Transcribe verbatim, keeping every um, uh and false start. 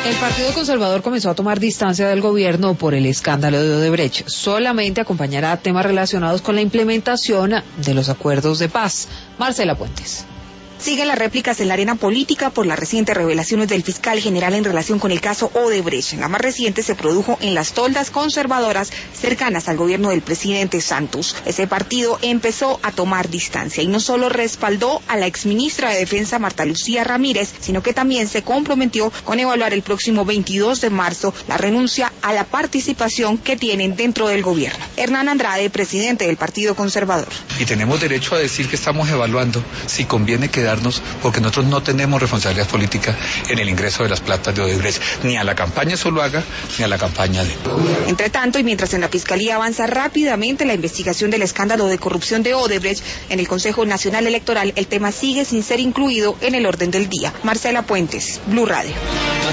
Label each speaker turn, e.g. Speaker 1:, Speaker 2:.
Speaker 1: El Partido Conservador comenzó a tomar distancia del gobierno por el escándalo de Odebrecht. Solamente acompañará temas relacionados con la implementación de los acuerdos de paz. Marcela Puentes.
Speaker 2: Siguen las réplicas en la arena política por las recientes revelaciones del fiscal general en relación con el caso Odebrecht. La más reciente se produjo en las toldas conservadoras cercanas al gobierno del presidente Santos. Ese partido empezó a tomar distancia y no solo respaldó a la exministra de Defensa Marta Lucía Ramírez, sino que también se comprometió con evaluar el próximo veintidós de marzo la renuncia a la participación que tienen dentro del gobierno. Hernán Andrade, presidente del Partido Conservador.
Speaker 3: Y tenemos derecho a decir que estamos evaluando si conviene que porque nosotros no tenemos responsabilidad política en el ingreso de las platas de Odebrecht, ni a la campaña Zuluaga, ni a la campaña de...
Speaker 2: Entre tanto, y mientras en la Fiscalía avanza rápidamente la investigación del escándalo de corrupción de Odebrecht, en el Consejo Nacional Electoral el tema sigue sin ser incluido en el orden del día. Marcela Puentes, Blue Radio.